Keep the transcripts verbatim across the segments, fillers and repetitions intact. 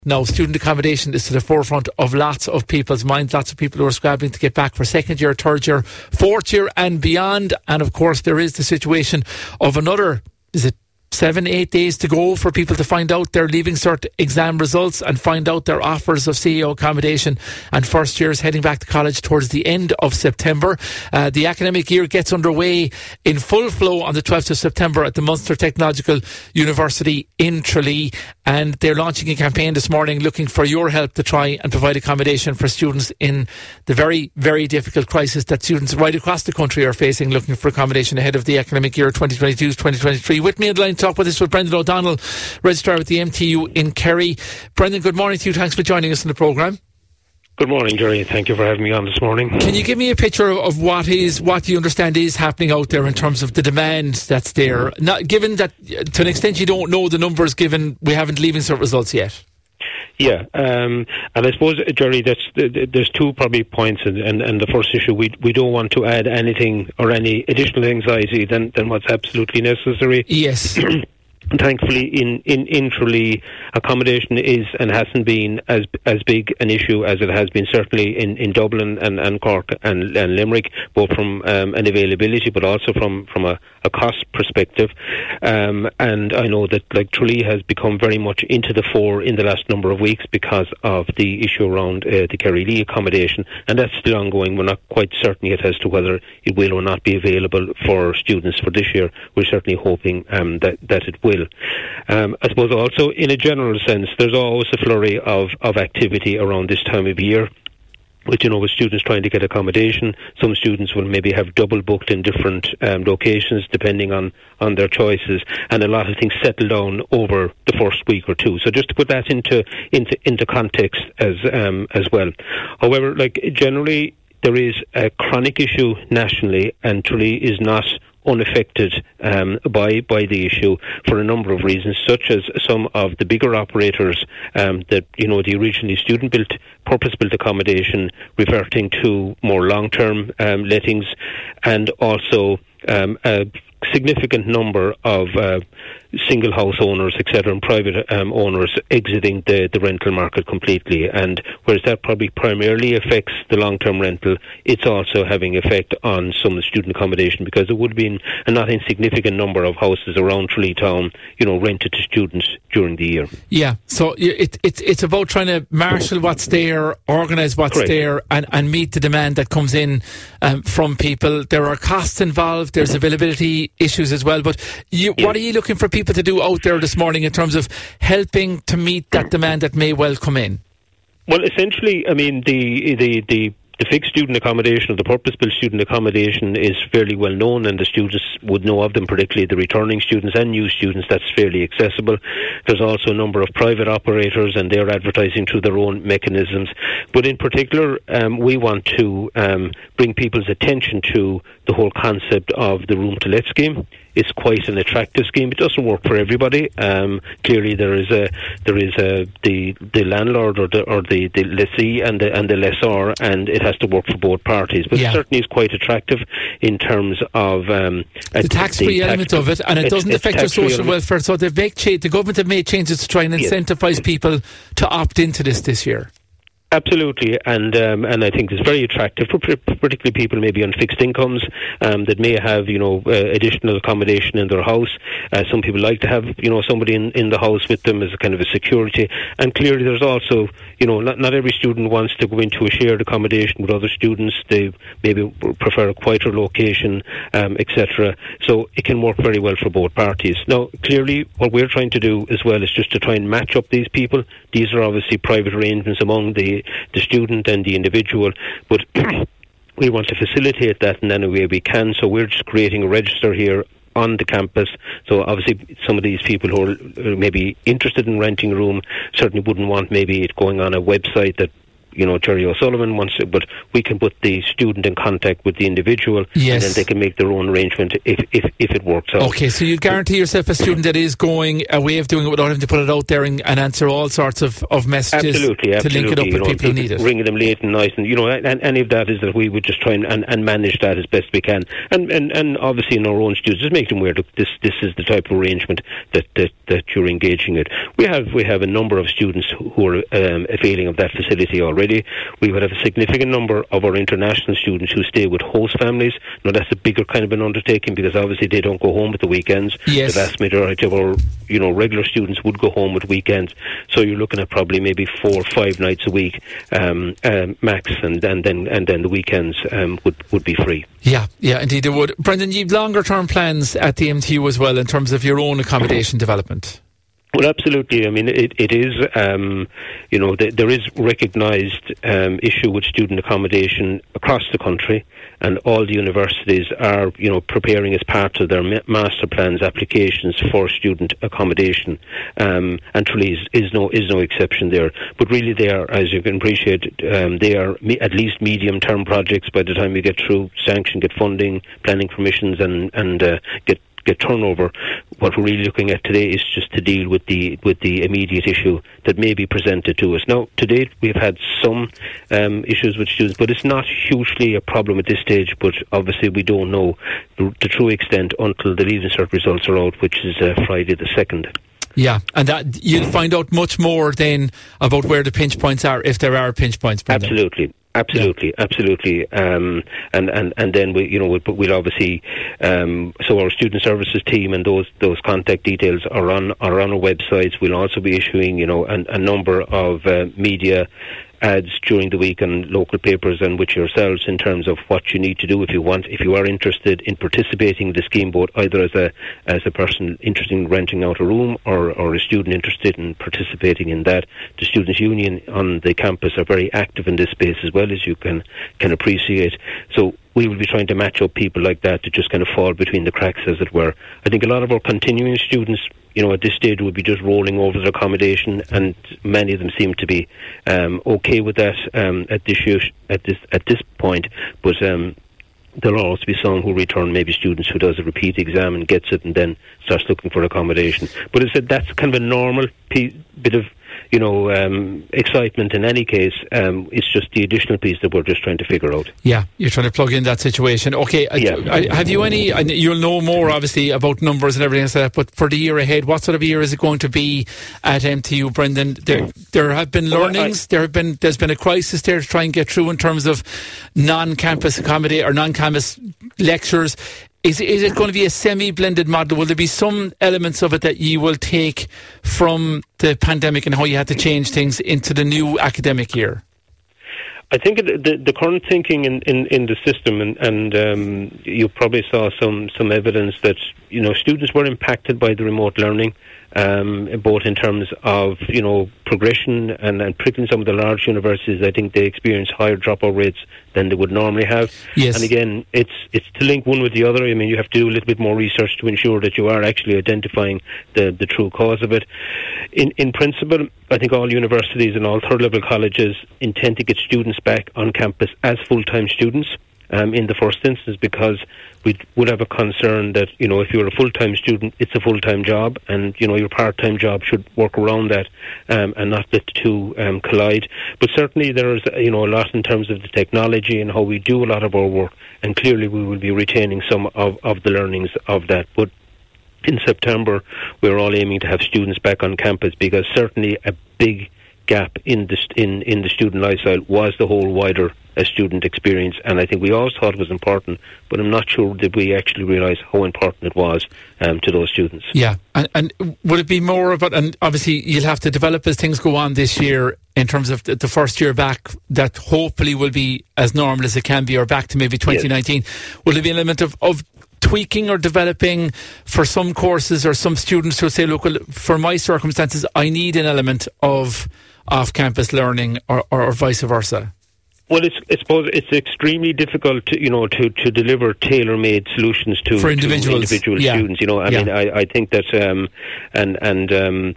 Now, student accommodation is to the forefront of lots of people's minds. Lots of people who are scrabbling to get back for second year, third year, fourth year and beyond. And of course, there is the situation of another, is it seven, eight days to go for people to find out their Leaving Cert exam results and find out their offers of C E O accommodation, and first years heading back to college towards the end of September. Uh, the academic year gets underway in full flow on the twelfth of September at the Munster Technological University in Tralee, and they're launching a campaign this morning looking for your help to try and provide accommodation for students in the very, very difficult crisis that students right across the country are facing, looking for accommodation ahead of the academic year twenty twenty-two to twenty twenty-three. With me on the line talk with this with Brendan O'Donnell, Registrar with the M T U in Kerry. Brendan, good morning to you. Thanks for joining us on the programme. Good morning, Jerry. Thank you for having me on this morning. Can you give me a picture of what is, what you understand is happening out there in terms of the demand that's there? Not, given that, to an extent, you don't know the numbers, given we haven't Leaving Cert results yet. Yeah, um, and I suppose, Jerry, that's, there's two probably points, and, and, and the first issue, we we don't want to add anything or any additional anxiety than, than what's absolutely necessary. Yes. Thankfully, in, in, in Tralee, accommodation is and hasn't been as as big an issue as it has been certainly in, in Dublin and, and Cork and, and Limerick, both from um, an availability but also from, from a, a cost perspective. Um, and I know that like Tralee has become very much into the fore in the last number of weeks because of the issue around uh, the Kerry-Lee accommodation, and that's still ongoing. We're not quite certain yet as to whether it will or not be available for students for this year. We're certainly hoping um, that, that it will. Um, I suppose also in a general sense, there's always a flurry of, of activity around this time of year. Which, you know, with students trying to get accommodation, some students will maybe have double booked in different um, locations depending on, on their choices, and a lot of things settle down over the first week or two. So just to put that into into into context as um, as well. However, like generally, there is a chronic issue nationally, and Tralee is not unaffected um, by by the issue for a number of reasons, such as some of the bigger operators um, that, you know, the originally student-built, purpose-built accommodation reverting to more long-term um, lettings, and also um, a significant number of uh, single house owners, et cetera, and private um, owners exiting the, the rental market completely. And whereas that probably primarily affects the long-term rental, it's also having effect on some of the student accommodation, because there would have been a not insignificant number of houses around Tralee Town, you know, rented to students during the year. Yeah, so it, it, it's about trying to marshal what's there, organise what's Correct. there, and, and meet the demand that comes in um, from people. There are costs involved, there's availability issues as well, but you, yeah. what are you looking for people to do out there this morning in terms of helping to meet that demand that may well come in? Well, essentially, I mean, the the the The fixed student accommodation, or the purpose-built student accommodation, is fairly well known, and the students would know of them, particularly the returning students and new students. That's fairly accessible. There's also a number of private operators, and they're advertising through their own mechanisms. But in particular, um, we want to um, bring people's attention to the whole concept of the Room to Let scheme. It's quite an attractive scheme. It doesn't work for everybody. Um, clearly, there is a there is a the the landlord or the or the, the lessee and the and the lessor, and it has to work for both parties. But yeah. it certainly is quite attractive in terms of um, the tax-free the element tax- of it, and it doesn't affect your social welfare. So they've made cha- the government have made changes to try and incentivise yes. people to opt into this this year. Absolutely, and um, and I think it's very attractive for particularly people maybe on fixed incomes um, that may have, you know, uh, additional accommodation in their house. Uh, some people like to have, you know, somebody in, in the house with them as a kind of a security. And clearly, there's also, you know, not, not every student wants to go into a shared accommodation with other students. They maybe prefer a quieter location, um, et cetera. So it can work very well for both parties. Now, clearly, what we're trying to do as well is just to try and match up these people. These are obviously private arrangements among the the student and the individual, but we want to facilitate that in any way we can. So we're just creating a register here on the campus. So obviously some of these people who are maybe interested in renting a room certainly wouldn't want maybe it going on a website that you know, Jerry O'Sullivan wants it, but we can put the student in contact with the individual, yes. and then they can make their own arrangement if, if, if it works out. Okay, so you guarantee yourself a student that is going a way of doing it without having to put it out there and, and answer all sorts of, of messages absolutely, absolutely. to link it up you with know, people who need it. Ringing them late and night, and you know, and any of that is that we would just try and, and, and manage that as best we can, and, and, and obviously in our own students, just make them aware that this this is the type of arrangement that, that, that you're engaging in. We have we have a number of students who are um, availing of that facility already. We would have a significant number of our international students who stay with host families. Now that's a bigger kind of an undertaking because obviously they don't go home at the weekends. Yes. The vast majority of our you know regular students would go home at weekends. So you're looking at probably maybe four or five nights a week um, um, max, and, and then and then the weekends um, would would be free. Yeah, yeah, indeed it would. Brendan, you've longer term plans at the M T U as well in terms of your own accommodation development. Well, absolutely. I mean, it, it is, um, you know, th- there is recognised um, issue with student accommodation across the country, and all the universities are, you know, preparing as part of their ma- master plans applications for student accommodation, um, and Tralee is, is no is no exception there. But really, they are, as you can appreciate, um, they are me- at least medium-term projects. By the time we get through sanction, get funding, planning permissions, and and uh, get. get turnover, what we're really looking at today is just to deal with the with the immediate issue that may be presented to us. Now, to date, we've had some um, issues with students, but it's not hugely a problem at this stage, but obviously we don't know the, the true extent until the Leaving Cert results are out, which is uh, Friday the second. Yeah, and that you'll find out much more then about where the pinch points are, if there are pinch points. Brendan. Absolutely. Absolutely, yeah. absolutely, um, and and and then we, you know, we'll, we'll obviously, um, so our student services team and those those contact details are on are on our websites. We'll also be issuing, you know, a, a number of uh, media ads during the week on local papers and with yourselves in terms of what you need to do if you want, if you are interested in participating in the scheme, both either as a as a person interested in renting out a room or, or a student interested in participating in that. The Students' Union on the campus are very active in this space as well, as you can can appreciate. So we will be trying to match up people like that to just kind of fall between the cracks, as it were. I think a lot of our continuing students, you know, at this stage would be just rolling over their accommodation, and many of them seem to be um, okay with that um, at this at this at this point. But um, there'll also be some who return, maybe students who does a repeat exam and gets it, and then starts looking for accommodation. But as I said, that's kind of a normal piece, bit of, you know, um, excitement in any case. Um, it's just the additional piece that we're just trying to figure out. Yeah, you're trying to plug in that situation. Okay, yeah. I, I, have you any, you'll know more obviously about numbers and everything like that, but for the year ahead, what sort of year is it going to be at M T U, Brendan? There, there have been learnings, there have been, there's been a crisis there to try and get through in terms of non-campus accommodate or non-campus lectures. Is, is it going to be a semi-blended model? Will there be some elements of it that you will take from the pandemic and how you had to change things into the new academic year? I think the, the current thinking in, in, in the system, and, and um, you probably saw some, some evidence that, you know, students were impacted by the remote learning, um, both in terms of, you know, progression and, and particularly some of the large universities. I think they experience higher dropout rates than they would normally have. Yes. And again, it's it's to link one with the other. I mean, you have to do a little bit more research to ensure that you are actually identifying the, the true cause of it. In in principle, I think all universities and all third level colleges intend to get students back on campus as full-time students um, in the first instance, because we would have a concern that, you know, if you're a full-time student, it's a full-time job, and, you know, your part-time job should work around that um, and not let the two um, collide. But certainly there is, you know, a lot in terms of the technology and how we do a lot of our work, and clearly we will be retaining some of, of the learnings of that. But in September, we're all aiming to have students back on campus, because certainly a big gap in the in in the student lifestyle was the whole wider uh, student experience, and I think we always thought it was important, but I'm not sure that we actually realise how important it was um, to those students. Yeah, and, and would it be more about, and obviously you'll have to develop as things go on this year in terms of the, the first year back, that hopefully will be as normal as it can be, or back to maybe twenty nineteen. Yes. Will there be an element of, of tweaking or developing for some courses, or some students who say, look, well, for my circumstances I need an element of off-campus learning, or, or, or vice versa? Well, it's, I suppose it's extremely difficult to, you know, to, to deliver tailor-made solutions to, for individuals. to individual yeah. students. You know, I yeah. mean, I, I think that, um, and and um,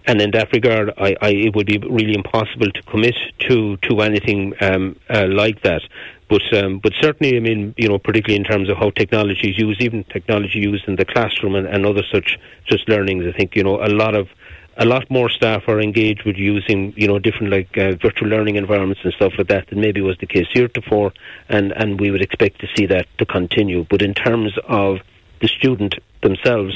and in that regard, I, I, it would be really impossible to commit to to anything um, uh, like that. But um, but certainly, I mean, you know, particularly in terms of how technology is used, even technology used in the classroom and, and other such such learnings, I think, you know, a lot of a lot more staff are engaged with using, you know, different like uh, virtual learning environments and stuff like that than maybe was the case heretofore, and and we would expect to see that to continue. But in terms of the student themselves,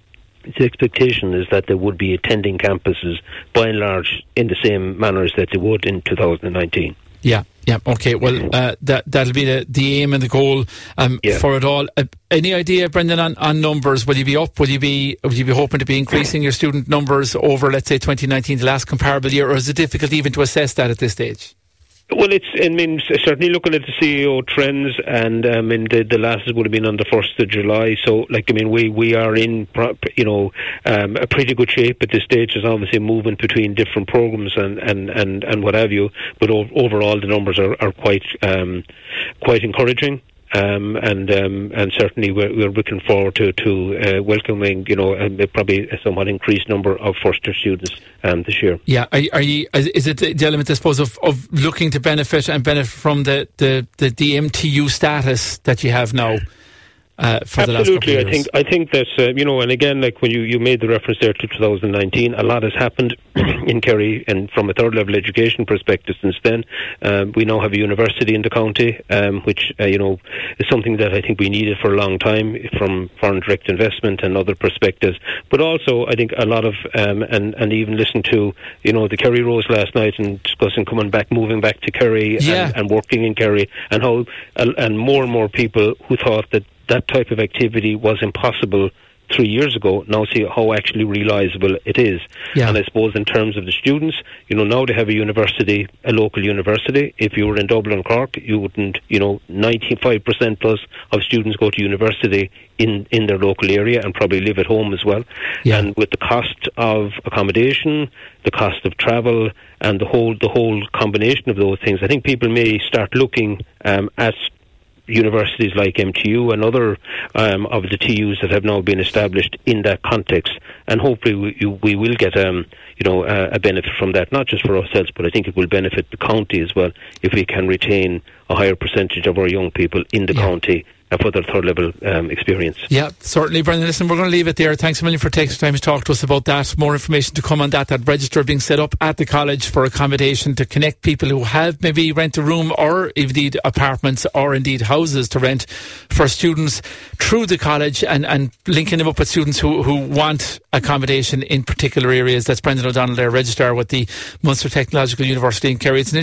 the expectation is that they would be attending campuses by and large in the same manner as that they would in two thousand nineteen. Yeah, yeah, okay. Well, uh, that that'll be the, the aim and the goal um, yeah. for it all. Uh, any idea, Brendan, on, on numbers? Will you be up? Will you be? Will you be hoping to be increasing your student numbers over, let's say, twenty nineteen, the last comparable year, or is it difficult even to assess that at this stage? Well, it's, I mean, certainly looking at the C E O trends, and um, I mean, the, the last would have been on the first of July. So, like, I mean, we, we are in, you know, um, a pretty good shape at this stage. There's obviously movement between different programs and, and, and, and what have you. But o- overall, the numbers are, are quite um, quite encouraging. Um, and um, and certainly we're, we're looking forward to to uh, welcoming, you know, um, probably a somewhat increased number of first year students um, this year. Yeah, are, are you? Is it the element, I suppose, of, of looking to benefit and benefit from the, the, the, the M T U status that you have now? Uh, for Absolutely, the last couple of years? I think I think that uh, you know, and again, like when you, you made the reference there to two thousand nineteen, a lot has happened in Kerry, and from a third level education perspective since then. Um, we now have a university in the county, um, which uh, you know is something that I think we needed for a long time from foreign direct investment and other perspectives. But also, I think a lot of um, and and even listen to you know the Kerry Rose last night and discussing coming back, moving back to Kerry yeah. and, and working in Kerry, and how uh, and more and more people who thought that that type of activity was impossible three years ago now see how actually realisable it is. Yeah. And I suppose in terms of the students, you know, now they have a university, a local university. If you were in Dublin, Cork, you wouldn't, you know, ninety-five percent plus of students go to university in, in their local area and probably live at home as well. Yeah. And with the cost of accommodation, the cost of travel, and the whole the whole combination of those things, I think people may start looking um, at universities like M T U and other um, of the T Us that have now been established in that context, and hopefully we, we will get um, you know uh, a benefit from that, not just for ourselves, but I think it will benefit the county as well if we can retain a higher percentage of our young people in the yeah. county for their third level um, experience. Yeah, certainly, Brendan. Listen, we're going to leave it there. Thanks a million for taking time to talk to us about that. More information to come on that. That register being set up at the college for accommodation to connect people who have maybe rent a room or indeed apartments or indeed houses to rent for students through the college, and, and linking them up with students who, who want accommodation in particular areas. That's Brendan O'Donnell there, registrar with the Munster Technological University in Kerry. It's an